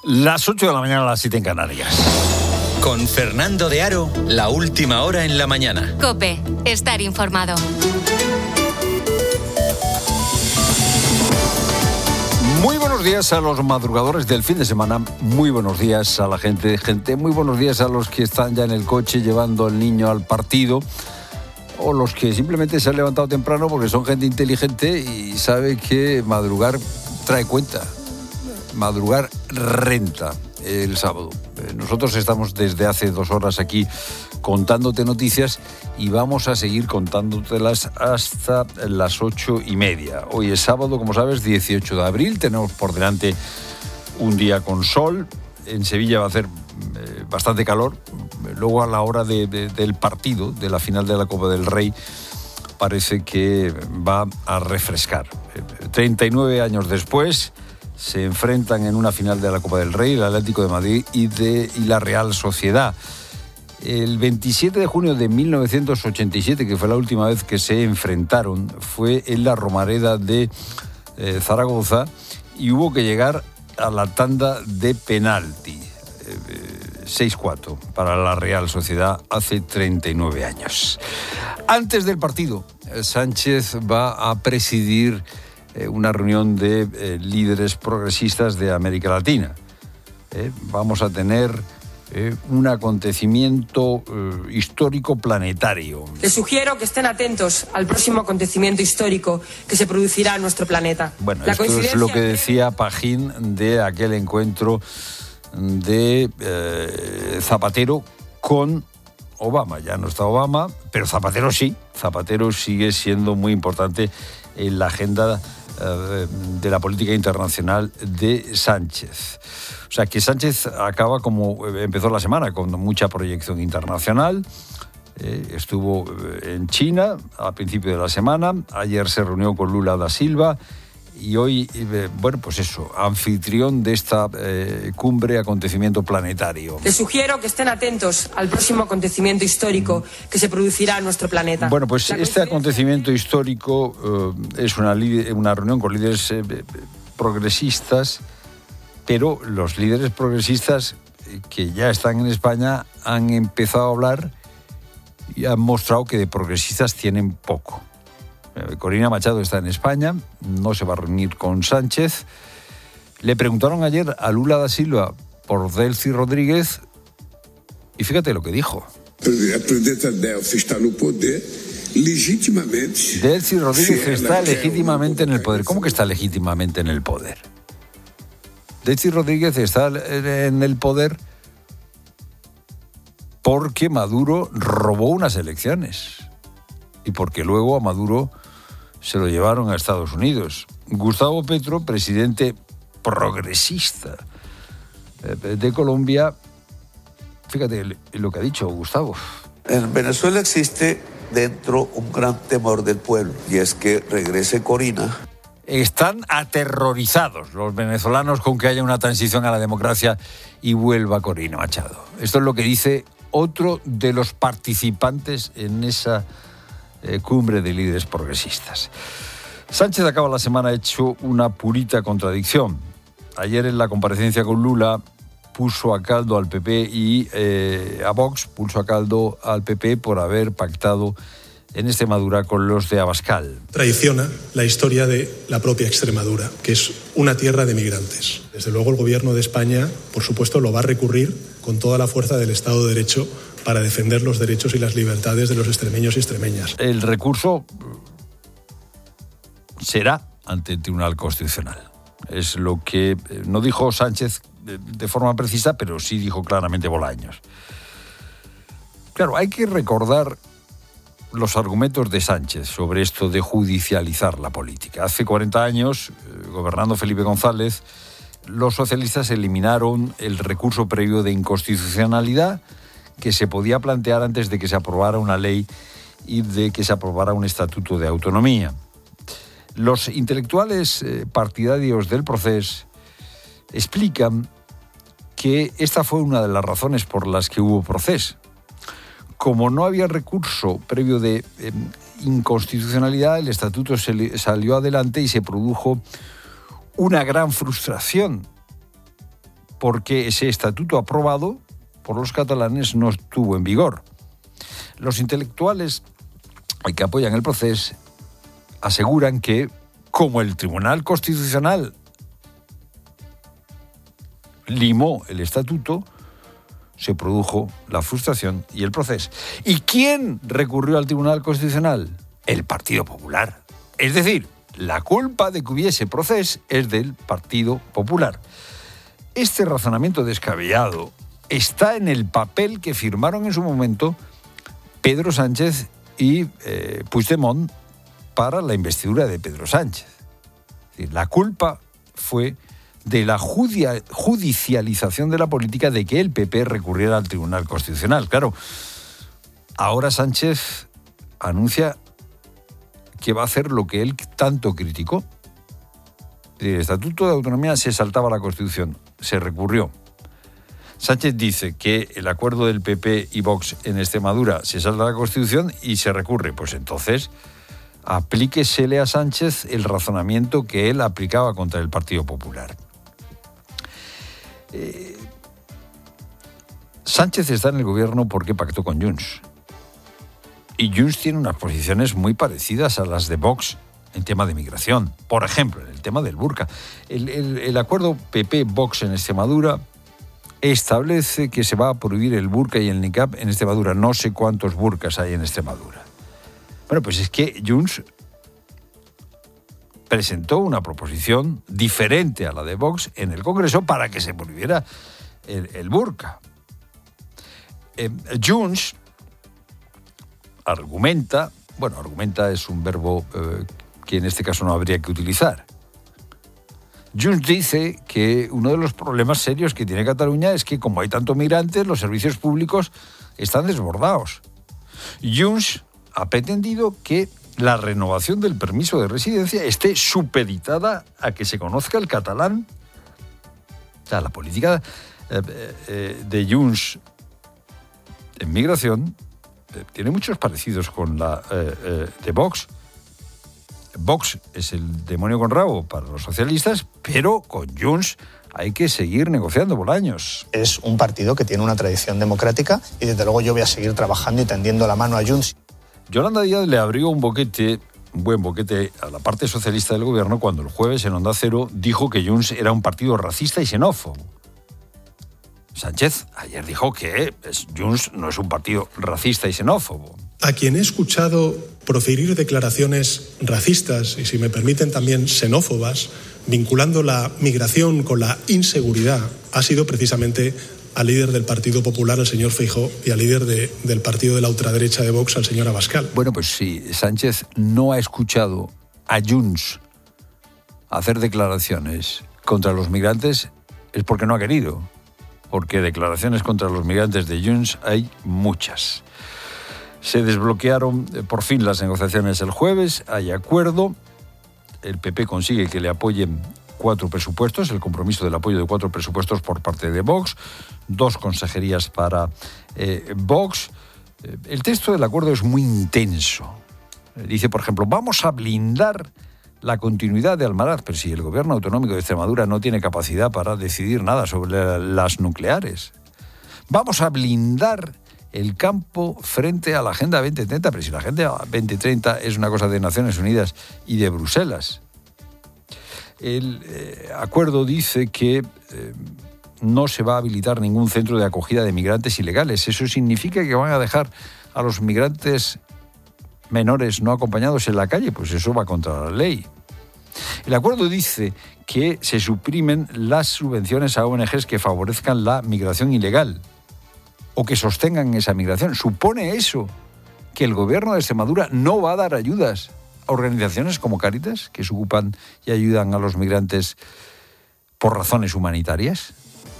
Las 8 de la mañana, a las 7 en Canarias. Con Fernando de Aro, la última hora en la mañana. COPE, estar informado. Muy buenos días a los madrugadores del fin de semana, muy buenos días a la gente, muy buenos días a los que están ya en el coche llevando al niño al partido, o los que simplemente se han levantado temprano porque son gente inteligente y sabe que madrugar trae cuenta, madrugar renta el sábado. Nosotros estamos desde hace 2 horas aquí contándote noticias y vamos a seguir contándotelas hasta las 8:30. Hoy es sábado, como sabes, 18 de abril. Tenemos por delante un día con sol. En Sevilla va a hacer bastante calor. Luego, a la hora del partido, de la final de la Copa del Rey, parece que va a refrescar. 39 años después, se enfrentan en una final de la Copa del Rey el Atlético de Madrid y la Real Sociedad. El 27 de junio de 1987, que fue la última vez que se enfrentaron, fue en la Romareda de Zaragoza y hubo que llegar a la tanda de penalti. 6-4 para la Real Sociedad hace 39 años. Antes del partido, Sánchez va a presidir una reunión de líderes progresistas de América Latina. Vamos a tener un acontecimiento histórico planetario. Les sugiero que estén atentos al próximo acontecimiento histórico que se producirá en nuestro planeta. Bueno, esto es lo que decía Pajín de aquel encuentro de Zapatero con Obama. Ya no está Obama, pero Zapatero sí. Zapatero sigue siendo muy importante en la agenda de la política internacional de Sánchez. O sea, que Sánchez acaba como empezó la semana, con mucha proyección internacional. Estuvo en China a principio de la semana. Ayer se reunió con Lula da Silva. Y hoy, pues eso, anfitrión de esta cumbre, acontecimiento planetario. Les sugiero que estén atentos al próximo acontecimiento histórico que se producirá en nuestro planeta. Bueno, pues este acontecimiento histórico es una reunión con líderes progresistas, pero los líderes progresistas que ya están en España han empezado a hablar y han mostrado que de progresistas tienen poco. Corina Machado está en España, no se va a reunir con Sánchez. Le preguntaron ayer a Lula da Silva por Delcy Rodríguez y fíjate lo que dijo. A presidenta Delcy está no poder legítimamente. Delcy Rodríguez está legítimamente en el poder. ¿Cómo que está legítimamente en el poder? Delcy Rodríguez está en el poder porque Maduro robó unas elecciones y porque luego a Maduro se lo llevaron a Estados Unidos. Gustavo Petro, presidente progresista de Colombia, fíjate lo que ha dicho Gustavo. En Venezuela existe dentro un gran temor del pueblo, y es que regrese Corina. Están aterrorizados los venezolanos con que haya una transición a la democracia y vuelva Corina Machado. Esto es lo que dice otro de los participantes en esa cumbre de líderes progresistas. Sánchez acaba la semana hecho una purita contradicción. Ayer en la comparecencia con Lula puso a caldo al PP y a Vox, puso a caldo al PP por haber pactado en Extremadura con los de Abascal. Traiciona la historia de la propia Extremadura, que es una tierra de migrantes. Desde luego el gobierno de España, por supuesto, lo va a recurrir con toda la fuerza del Estado de Derecho para defender los derechos y las libertades de los extremeños y extremeñas. El recurso será ante el Tribunal Constitucional. Es lo que no dijo Sánchez de forma precisa, pero sí dijo claramente Bolaños. Claro, hay que recordar los argumentos de Sánchez sobre esto de judicializar la política. Hace 40 años, gobernando Felipe González, los socialistas eliminaron el recurso previo de inconstitucionalidad que se podía plantear antes de que se aprobara una ley y de que se aprobara un estatuto de autonomía. Los intelectuales partidarios del Procés explican que esta fue una de las razones por las que hubo Procés. Como no había recurso previo de inconstitucionalidad, el estatuto salió adelante y se produjo una gran frustración porque ese estatuto aprobado por los catalanes no estuvo en vigor. Los intelectuales que apoyan el proceso aseguran que, como el Tribunal Constitucional limó el estatuto, se produjo la frustración y el proceso. ¿Y quién recurrió al Tribunal Constitucional? El Partido Popular. Es decir, la culpa de que hubiese proceso es del Partido Popular. Este razonamiento descabellado está en el papel que firmaron en su momento Pedro Sánchez y Puigdemont para la investidura de Pedro Sánchez. Es decir, la culpa fue de la judicialización de la política, de que el PP recurriera al Tribunal Constitucional. Claro, ahora Sánchez anuncia que va a hacer lo que él tanto criticó. El Estatuto de Autonomía se saltaba la Constitución, se recurrió. Sánchez dice que el acuerdo del PP y Vox en Extremadura se salta la Constitución y se recurre. Pues entonces, aplíquesele a Sánchez el razonamiento que él aplicaba contra el Partido Popular. Sánchez está en el gobierno porque pactó con Junts. Y Junts tiene unas posiciones muy parecidas a las de Vox en tema de migración. Por ejemplo, en el tema del burka. El acuerdo PP-Vox en Extremadura establece que se va a prohibir el burka y el niqab en Extremadura. No sé cuántos burkas hay en Extremadura. Bueno, pues es que Junts presentó una proposición diferente a la de Vox en el Congreso para que se prohibiera el burka. Junts argumenta es un verbo que en este caso no habría que utilizar. Junts dice que uno de los problemas serios que tiene Cataluña es que, como hay tantos migrantes, los servicios públicos están desbordados. Junts ha pretendido que la renovación del permiso de residencia esté supeditada a que se conozca el catalán. O sea, la política de Junts en migración tiene muchos parecidos con la de Vox. Vox es el demonio con rabo para los socialistas, pero con Junts hay que seguir negociando Bolaños. Es un partido que tiene una tradición democrática y desde luego yo voy a seguir trabajando y tendiendo la mano a Junts. Yolanda Díaz le abrió un buen boquete a la parte socialista del gobierno cuando el jueves en Onda Cero dijo que Junts era un partido racista y xenófobo. Sánchez ayer dijo que Junts no es un partido racista y xenófobo. A quien he escuchado proferir declaraciones racistas y, si me permiten, también xenófobas, vinculando la migración con la inseguridad, ha sido precisamente al líder del Partido Popular, el señor Feijóo, y al líder del partido de la ultraderecha de Vox, al señor Abascal. Bueno, pues si Sánchez no ha escuchado a Junts hacer declaraciones contra los migrantes, es porque no ha querido. Porque declaraciones contra los migrantes de Junts hay muchas. Se desbloquearon por fin las negociaciones el jueves, hay acuerdo. El PP consigue que le apoyen 4 presupuestos, el compromiso del apoyo de 4 presupuestos por parte de Vox, 2 consejerías para Vox. El texto del acuerdo es muy intenso. Dice, por ejemplo, vamos a blindar la continuidad de Almaraz, pero si el gobierno autonómico de Extremadura no tiene capacidad para decidir nada sobre las nucleares. Vamos a blindar el campo frente a la Agenda 2030, pero si la Agenda 2030 es una cosa de Naciones Unidas y de Bruselas. El acuerdo dice que no se va a habilitar ningún centro de acogida de migrantes ilegales. Eso significa que van a dejar a los migrantes menores no acompañados en la calle, pues eso va contra la ley. El acuerdo dice que se suprimen las subvenciones a ONGs que favorezcan la migración ilegal o que sostengan esa migración. Supone eso que el gobierno de Extremadura no va a dar ayudas a organizaciones como Cáritas, que se ocupan y ayudan a los migrantes por razones humanitarias.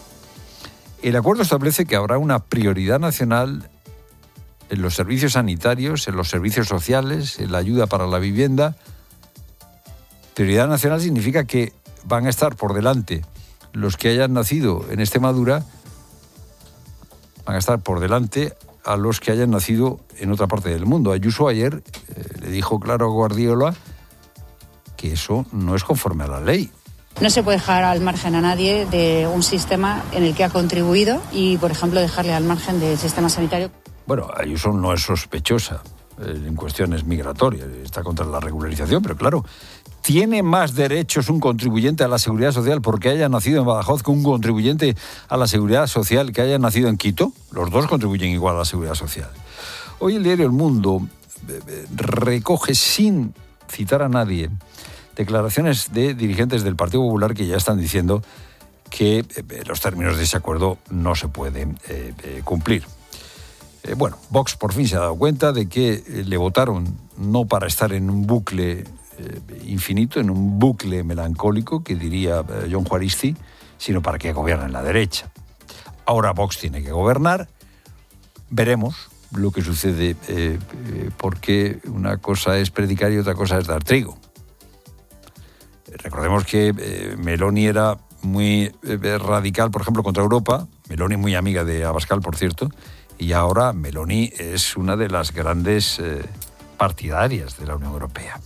El acuerdo establece que habrá una prioridad nacional en los servicios sanitarios, en los servicios sociales, en la ayuda para la vivienda. Prioridad nacional significa que van a estar por delante los que hayan nacido en Extremadura, van a estar por delante a los que hayan nacido en otra parte del mundo. Ayuso ayer le dijo claro a Guardiola que eso no es conforme a la ley. No se puede dejar al margen a nadie de un sistema en el que ha contribuido y, por ejemplo, dejarle al margen del sistema sanitario. Bueno, Ayuso no es sospechosa en cuestiones migratorias, está contra la regularización, pero claro, ¿tiene más derechos un contribuyente a la Seguridad Social porque haya nacido en Badajoz que un contribuyente a la Seguridad Social que haya nacido en Quito? Los dos contribuyen igual a la Seguridad Social. Hoy el diario El Mundo recoge, sin citar a nadie, declaraciones de dirigentes del Partido Popular que ya están diciendo que los términos de ese acuerdo no se pueden cumplir. Bueno, Vox por fin se ha dado cuenta de que le votaron no para estar en un bucle infinito, en un bucle melancólico, que diría Jon Juaristi, sino para que gobiernen la derecha. Ahora Vox tiene que gobernar. Veremos lo que sucede, porque una cosa es predicar y otra cosa es dar trigo. Recordemos que Meloni era muy radical, por ejemplo, contra Europa. Meloni muy amiga de Abascal, por cierto. Y ahora Meloni es una de las grandes partidarias de la Unión Europea.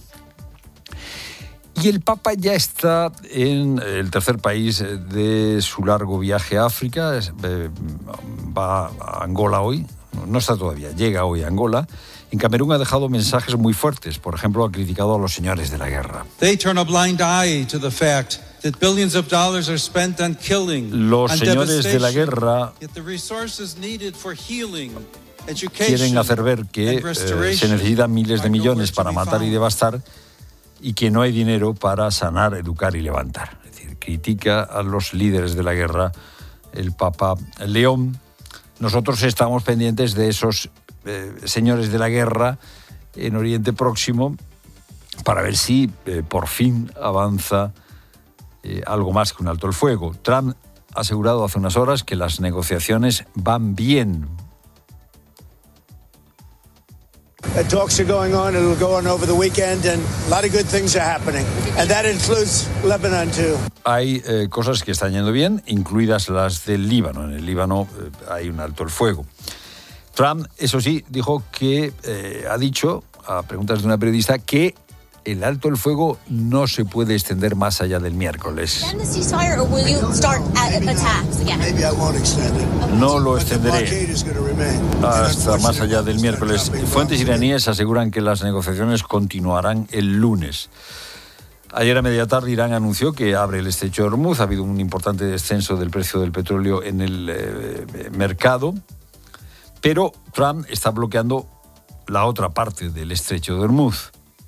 Y el Papa ya está en el tercer país de su largo viaje a África. Va a Angola hoy. No está todavía, llega hoy a Angola. En Camerún ha dejado mensajes muy fuertes. Por ejemplo, ha criticado a los señores de la guerra. Los señores de la guerra quieren hacer ver que se necesitan miles de millones para matar y devastar y que no hay dinero para sanar, educar y levantar. Es decir, critica a los líderes de la guerra el Papa León. Nosotros estamos pendientes de esos señores de la guerra en Oriente Próximo para ver si por fin avanza algo más que un alto el fuego. Trump ha asegurado hace unas horas que las negociaciones van bien. Talks are going on, it'll go on over the weekend, and a lot of good things are happening. And that includes Lebanon too. Hay cosas que están yendo bien, incluidas las del Líbano. En el Líbano hay un alto el fuego. Trump, eso sí, dijo que ha dicho, a preguntas de una periodista, que el alto el fuego no se puede extender más allá del miércoles. No lo extenderé hasta más allá del miércoles. Fuentes iraníes aseguran que las negociaciones continuarán el lunes. Ayer a media tarde Irán anunció que abre el estrecho de Hormuz. Ha habido un importante descenso del precio del petróleo en el mercado, pero Trump está bloqueando la otra parte del estrecho de Hormuz.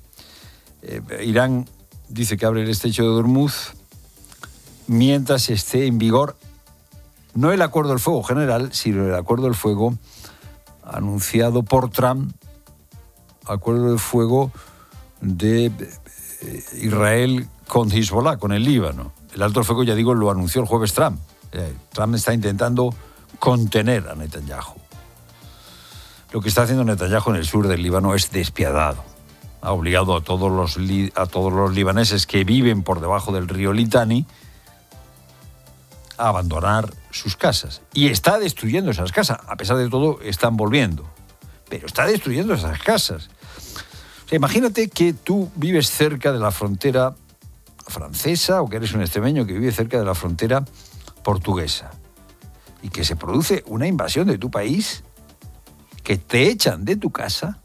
Irán dice que abre el estrecho de Hormuz mientras esté en vigor no el acuerdo del fuego general, sino el acuerdo del fuego anunciado por Trump, acuerdo del fuego de Israel con Hezbollah, con el Líbano. El alto el fuego, ya digo, lo anunció el jueves Trump. Trump está intentando contener a Netanyahu. Lo que está haciendo Netanyahu en el sur del Líbano es despiadado. Ha obligado a todos los libaneses que viven por debajo del río Litani a abandonar sus casas. Y está destruyendo esas casas. A pesar de todo, están volviendo. Pero está destruyendo esas casas. O sea, imagínate que tú vives cerca de la frontera francesa o que eres un extremeño que vive cerca de la frontera portuguesa y que se produce una invasión de tu país, que te echan de tu casa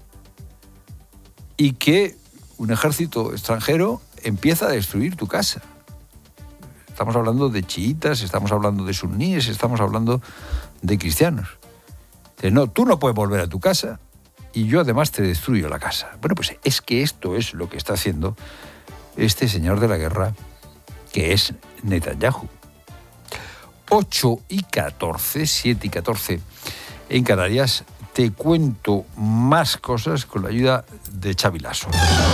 y que un ejército extranjero empieza a destruir tu casa. Estamos hablando de chiitas, estamos hablando de suníes, estamos hablando de cristianos. Entonces, no, tú no puedes volver a tu casa y yo además te destruyo la casa. Bueno, pues es que esto es lo que está haciendo este señor de la guerra, que es Netanyahu. 8:14, 7:14 en Canarias. Te cuento más cosas con la ayuda de Xavi Lasso.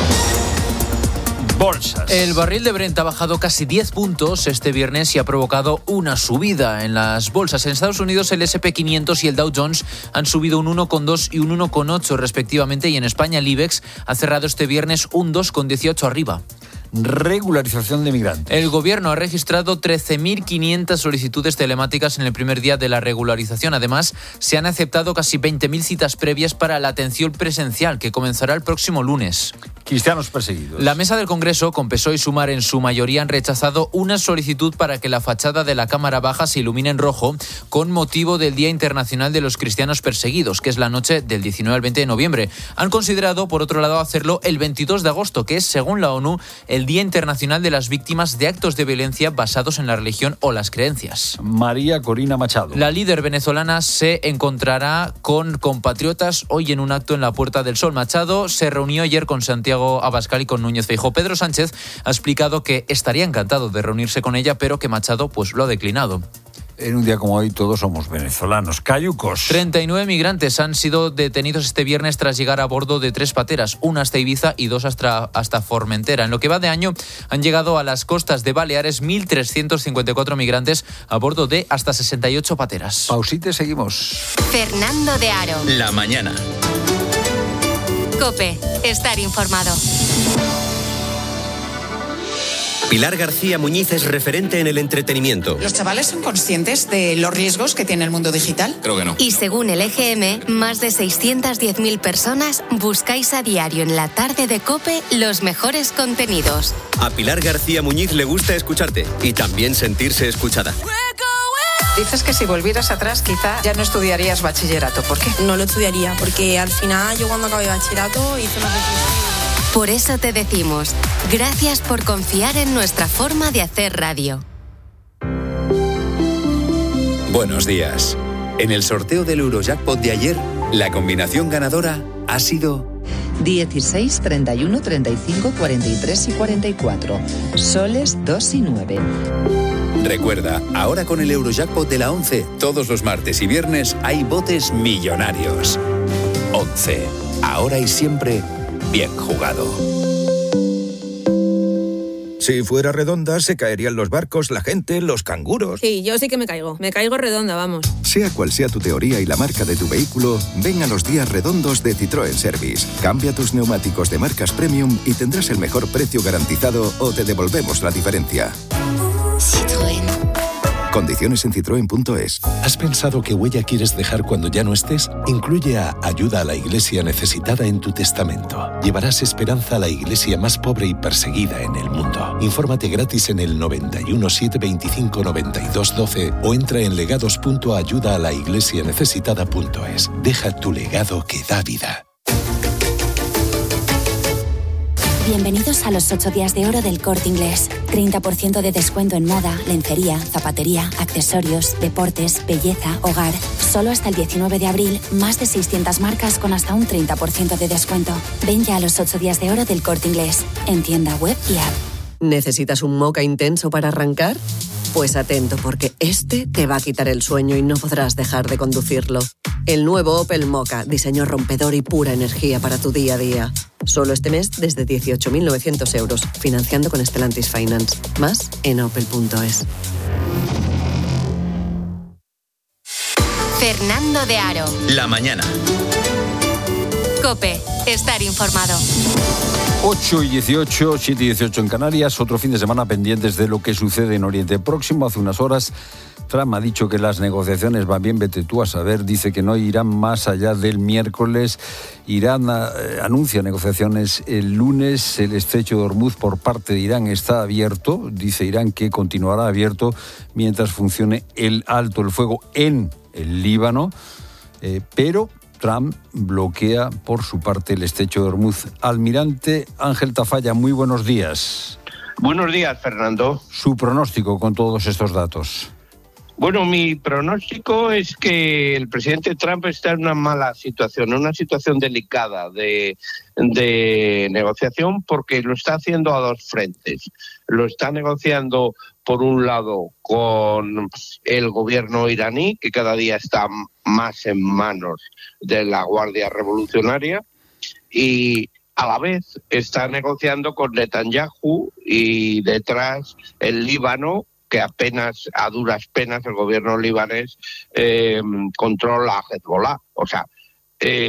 Bolsas. El barril de Brent ha bajado casi 10 puntos este viernes y ha provocado una subida en las bolsas. En Estados Unidos el S&P 500 y el Dow Jones han subido un 1,2 y un 1,8 respectivamente, y en España el IBEX ha cerrado este viernes un 2,18 arriba. regularización de migrantes. El gobierno ha registrado 13.500 solicitudes telemáticas en el primer día de la regularización. Además, se han aceptado casi 20.000 citas previas para la atención presencial, que comenzará el próximo lunes. Cristianos perseguidos. La mesa del Congreso, con PSOE y Sumar en su mayoría, han rechazado una solicitud para que la fachada de la Cámara Baja se ilumine en rojo con motivo del Día Internacional de los Cristianos Perseguidos, que es la noche del 19 al 20 de noviembre. Han considerado, por otro lado, hacerlo el 22 de agosto, que es, según la ONU, el Día Internacional de las Víctimas de Actos de Violencia basados en la religión o las creencias. María Corina Machado. La líder venezolana se encontrará con compatriotas hoy en un acto en la Puerta del Sol. Machado se reunió ayer con Santiago Abascal y con Núñez Feijóo. Pedro Sánchez ha explicado que estaría encantado de reunirse con ella, pero que Machado lo ha declinado. En un día como hoy todos somos venezolanos. Cayucos. 39 migrantes han sido detenidos este viernes tras llegar a bordo de 3 pateras, una hasta Ibiza y 2 hasta Formentera. En lo que va de año han llegado a las costas de Baleares 1.354 migrantes a bordo de hasta 68 pateras. Pausite, seguimos. Fernando de Aro. La mañana. COPE. Estar informado. Pilar García Muñiz es referente en el entretenimiento. ¿Los chavales son conscientes de los riesgos que tiene el mundo digital? Creo que no. Y según el EGM, más de 610.000 personas buscáis a diario en la tarde de COPE los mejores contenidos. A Pilar García Muñiz le gusta escucharte y también sentirse escuchada. Dices que si volvieras atrás quizá ya no estudiarías bachillerato. ¿Por qué? No lo estudiaría, porque al final yo cuando acabé bachillerato hice una reflexión. Por eso te decimos, gracias por confiar en nuestra forma de hacer radio. Buenos días. En el sorteo del Eurojackpot de ayer, la combinación ganadora ha sido 16, 31, 35, 43 y 44. Soles 2 y 9. Recuerda, ahora con el Eurojackpot de la 11, todos los martes y viernes hay botes millonarios. 11. Ahora y siempre, bien jugado. Si fuera redonda, se caerían los barcos, la gente, los canguros. Sí, yo sí que me caigo redonda, vamos. Sea cual sea tu teoría y la marca de tu vehículo, ven a los días redondos de Citroën Service. Cambia tus neumáticos de marcas premium y tendrás el mejor precio garantizado o te devolvemos la diferencia. Citroën. Condiciones en citroen.es. ¿Has pensado qué huella quieres dejar cuando ya no estés? Incluye a Ayuda a la Iglesia Necesitada en tu testamento. Llevarás esperanza a la iglesia más pobre y perseguida en el mundo. Infórmate gratis en el 91 725 92 12 o entra en legados.ayudaalaIglesianecesitada.es. Deja tu legado que da vida. Bienvenidos a los 8 días de oro del Corte Inglés. 30% de descuento en moda, lencería, zapatería, accesorios, deportes, belleza, hogar. Solo hasta el 19 de abril, más de 600 marcas con hasta un 30% de descuento. Ven ya a los 8 días de oro del Corte Inglés, en tienda web y app. ¿Necesitas un moca intenso para arrancar? Pues atento, porque este te va a quitar el sueño y no podrás dejar de conducirlo. El nuevo Opel Mokka, diseño rompedor y pura energía para tu día a día. Solo este mes desde 18.900 euros, financiando con Stellantis Finance. Más en opel.es. Fernando de Aro. La mañana. COPE. Estar informado. 8 y 18, 7 y 18 en Canarias. Otro fin de semana pendientes de lo que sucede en Oriente Próximo. Hace unas horas Trump ha dicho que las negociaciones van bien, vete tú a saber. Dice que no irán más allá del miércoles. Irán anuncia negociaciones el lunes. El estrecho de Hormuz por parte de Irán está abierto. Dice Irán que continuará abierto mientras funcione el alto el fuego en el Líbano. Pero Trump bloquea por su parte el estrecho de Hormuz. Almirante Ángel Tafalla, muy buenos días. Buenos días, Fernando. Su pronóstico con todos estos datos. Bueno, mi pronóstico es que el presidente Trump está en una mala situación, una situación delicada de negociación, porque lo está haciendo a dos frentes. Lo está negociando, por un lado, con el gobierno iraní, que cada día está más en manos de la Guardia Revolucionaria, y a la vez está negociando con Netanyahu y detrás el Líbano, que apenas, a duras penas, el gobierno libanés controla a Hezbollah. O sea,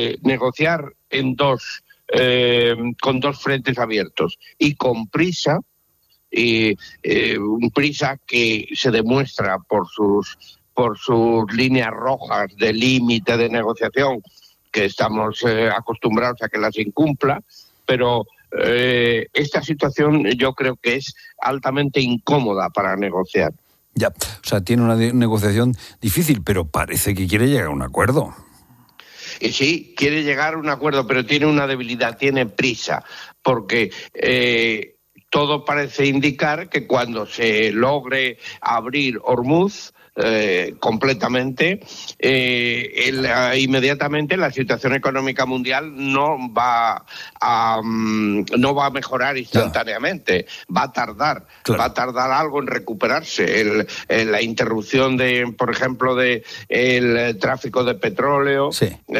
negociar con dos frentes abiertos y con prisa y prisa que se demuestra por sus líneas rojas de límite de negociación, que estamos acostumbrados a que las incumpla, pero esta situación yo creo que es altamente incómoda para negociar. Ya, o sea, tiene una negociación difícil, pero parece que quiere llegar a un acuerdo. Y sí, quiere llegar a un acuerdo, pero tiene una debilidad, tiene prisa, porque todo parece indicar que cuando se logre abrir Hormuz completamente, inmediatamente la situación económica mundial no va a mejorar instantáneamente, va a tardar, va a tardar algo en recuperarse. La interrupción por ejemplo, de el tráfico de petróleo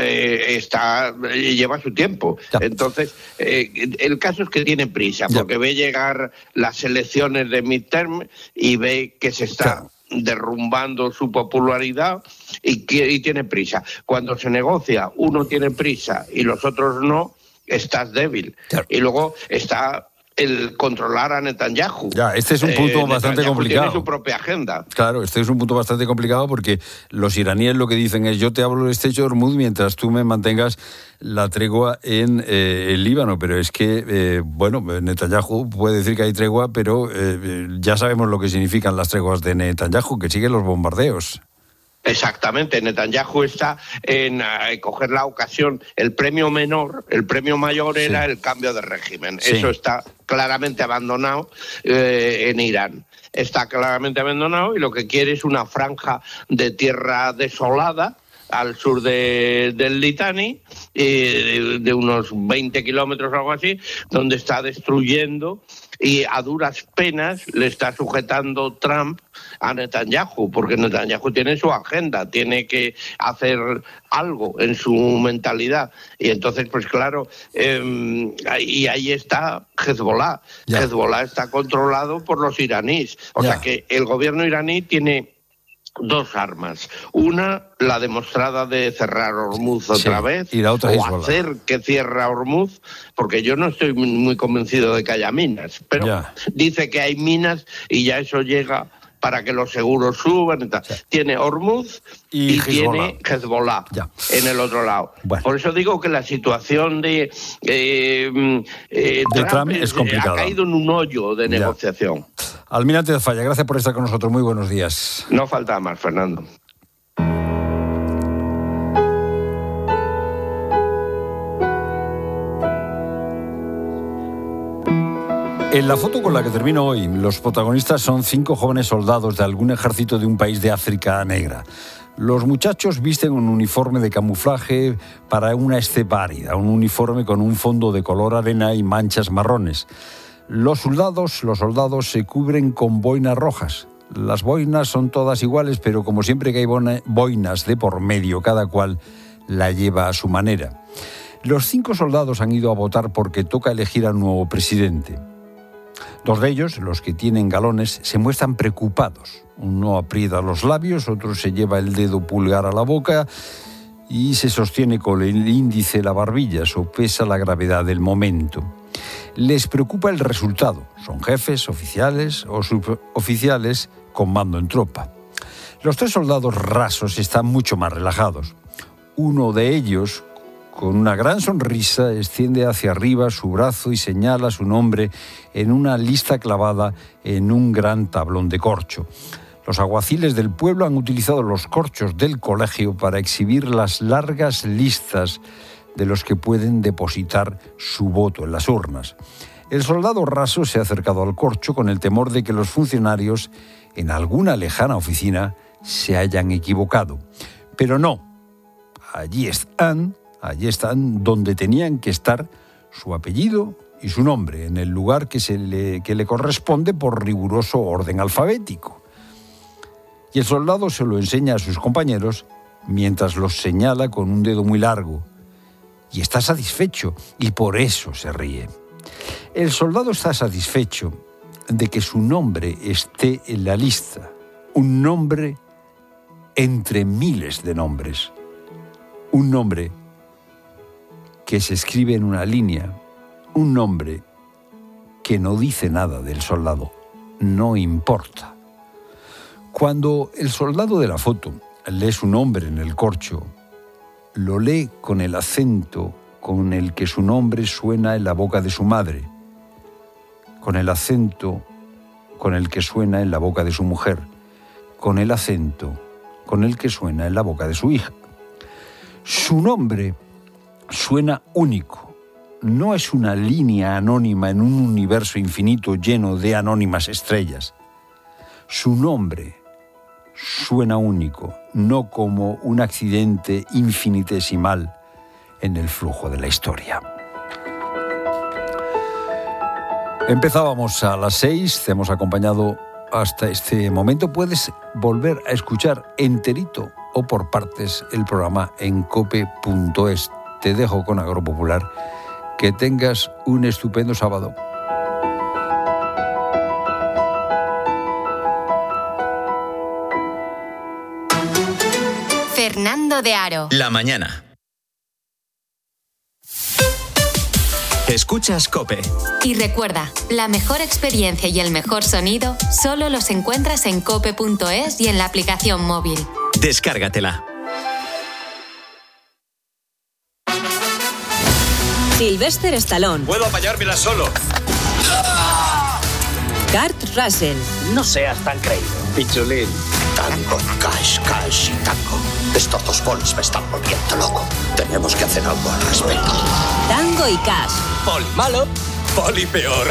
lleva su tiempo. Entonces, el caso es que tiene prisa, porque ve llegar las elecciones de midterm y ve que se está derrumbando su popularidad y tiene prisa. Cuando se negocia, uno tiene prisa y los otros no, estás débil. Y luego está el controlar a Netanyahu. Ya, este es un punto bastante complicado. Tiene su propia agenda. Claro, este es un punto bastante complicado porque los iraníes lo que dicen es: yo te hablo del estrecho de Hormuz mientras tú me mantengas la tregua en el Líbano. Pero es que, Netanyahu puede decir que hay tregua, pero ya sabemos lo que significan las treguas de Netanyahu, que siguen los bombardeos. Exactamente, Netanyahu está en coger la ocasión. El premio mayor era el cambio de régimen. Eso está claramente abandonado en Irán. Está claramente abandonado y lo que quiere es una franja de tierra desolada al sur del Litani, de unos 20 kilómetros o algo así, donde está destruyendo y a duras penas le está sujetando Trump a Netanyahu, porque Netanyahu tiene su agenda, tiene que hacer algo en su mentalidad. Y entonces, pues claro, y ahí está Hezbollah. Hezbollah está controlado por los iraníes. O sea que el gobierno iraní tiene dos armas. Una, la demostrada de cerrar Hormuz otra vez, y la otra o hacer que cierre Hormuz, porque yo no estoy muy convencido de que haya minas, pero dice que hay minas y ya eso llega para que los seguros suban y tal. Tiene Hormuz y tiene Hezbollah en el otro lado. Bueno. Por eso digo que la situación de Trump es complicada. Ha caído en un hoyo de negociación. Almirante de Falla, gracias por estar con nosotros. Muy buenos días. No falta más, Fernando. En la foto con la que termino hoy, los protagonistas son 5 jóvenes soldados de algún ejército de un país de África negra. Los muchachos visten un uniforme de camuflaje para una estepa árida, un uniforme con un fondo de color arena y manchas marrones. Los soldados se cubren con boinas rojas. Las boinas son todas iguales, pero como siempre que hay boinas de por medio, cada cual la lleva a su manera. Los 5 soldados han ido a votar porque toca elegir al nuevo presidente. 2 de ellos, los que tienen galones, se muestran preocupados. Uno aprieta los labios, otro se lleva el dedo pulgar a la boca y se sostiene con el índice la barbilla, sopesa la gravedad del momento. Les preocupa el resultado. Son jefes, oficiales o suboficiales con mando en tropa. Los 3 soldados rasos están mucho más relajados. Uno de ellos, con una gran sonrisa, extiende hacia arriba su brazo y señala su nombre en una lista clavada en un gran tablón de corcho. Los alguaciles del pueblo han utilizado los corchos del colegio para exhibir las largas listas de los que pueden depositar su voto en las urnas. El soldado raso se ha acercado al corcho con el temor de que los funcionarios en alguna lejana oficina se hayan equivocado. Pero no, allí están donde tenían que estar su apellido y su nombre, en el lugar que le corresponde por riguroso orden alfabético. Y el soldado se lo enseña a sus compañeros mientras los señala con un dedo muy largo. Y está satisfecho, y por eso se ríe. El soldado está satisfecho de que su nombre esté en la lista. Un nombre entre miles de nombres. Un nombre que se escribe en una línea, un nombre que no dice nada del soldado, no importa. Cuando el soldado de la foto lee su nombre en el corcho, lo lee con el acento con el que su nombre suena en la boca de su madre, con el acento con el que suena en la boca de su mujer, con el acento con el que suena en la boca de su hija. Su nombre suena único, no es una línea anónima en un universo infinito lleno de anónimas estrellas. Su nombre suena único, no como un accidente infinitesimal en el flujo de la historia. Empezábamos a las 6, te hemos acompañado hasta este momento. Puedes volver a escuchar enterito o por partes el programa en cope.es. Te dejo con Agropopular. Que tengas un estupendo sábado. Fernando de Aro. La mañana. Escuchas COPE. Y recuerda, la mejor experiencia y el mejor sonido solo los encuentras en cope.es y en la aplicación móvil. Descárgatela. Sylvester Stallone. Puedo apañármela solo. Kurt Russell. No seas tan creído. Pichulín. Tango, cash y tango. Estos dos polis me están volviendo loco. Tenemos que hacer algo al respecto. Tango y Cash. Poli malo, poli peor.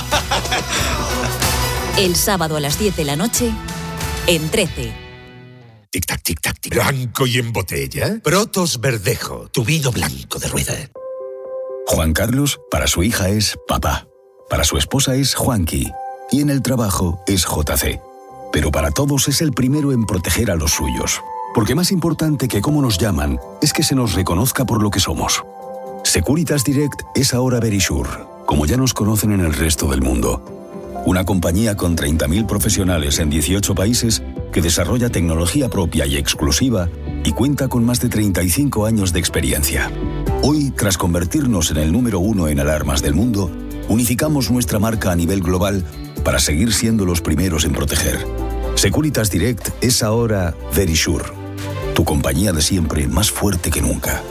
El sábado a las 10 de la noche, en 13. Tic-tac, tic-tac, tic. Blanco y en botella. Protos Verdejo, tu vino blanco de rueda. Juan Carlos, para su hija es papá. Para su esposa es Juanqui. Y en el trabajo es JC. Pero para todos es el primero en proteger a los suyos. Porque más importante que cómo nos llaman es que se nos reconozca por lo que somos. Securitas Direct es ahora Verisure, como ya nos conocen en el resto del mundo. Una compañía con 30.000 profesionales en 18 países que desarrolla tecnología propia y exclusiva y cuenta con más de 35 años de experiencia. Hoy, tras convertirnos en el número 1 en alarmas del mundo, unificamos nuestra marca a nivel global para seguir siendo los primeros en proteger. Securitas Direct es ahora Verisure, tu compañía de siempre más fuerte que nunca.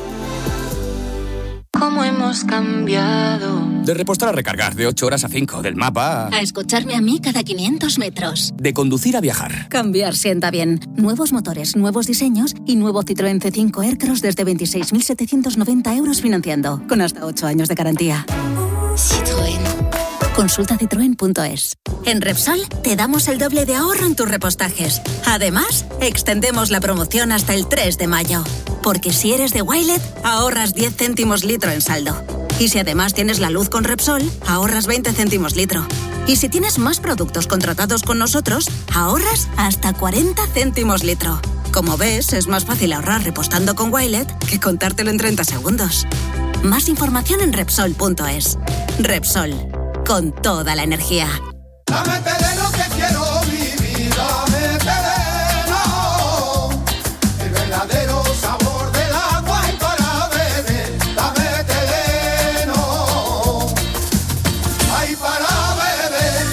¿Cómo hemos cambiado? De repostar a recargar, de 8 horas a 5, del mapa a escucharme a mí cada 500 metros. De conducir a viajar. Cambiar sienta bien. Nuevos motores, nuevos diseños y nuevo Citroën C5 Aircross desde 26.790 euros financiando, con hasta 8 años de garantía. Citroën. Consulta citroen.es. En Repsol te damos el doble de ahorro en tus repostajes. Además, extendemos la promoción hasta el 3 de mayo. Porque si eres de Wilet, ahorras 10 céntimos litro en saldo. Y si además tienes la luz con Repsol, ahorras 20 céntimos litro. Y si tienes más productos contratados con nosotros, ahorras hasta 40 céntimos litro. Como ves, es más fácil ahorrar repostando con Wilet que contártelo en 30 segundos. Más información en Repsol.es. Repsol. Con toda la energía. Dame Teleno que quiero vivir, dame Teleno, el verdadero sabor del agua y para beber, dame Teleno, ay para beber.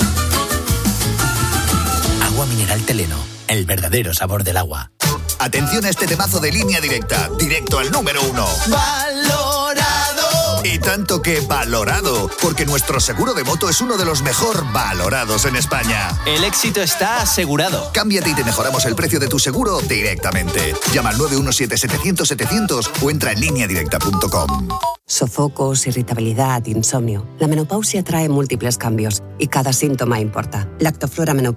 Agua mineral Teleno, el verdadero sabor del agua. Atención a este temazo de Línea Directa, directo al número 1. Y tanto que valorado, porque nuestro seguro de moto es uno de los mejor valorados en España. El éxito está asegurado. Cámbiate y te mejoramos el precio de tu seguro directamente. Llama al 917-700-700 o entra en lineadirecta.com. Sofocos, irritabilidad, insomnio. La menopausia trae múltiples cambios y cada síntoma importa. Lactoflora Menopausia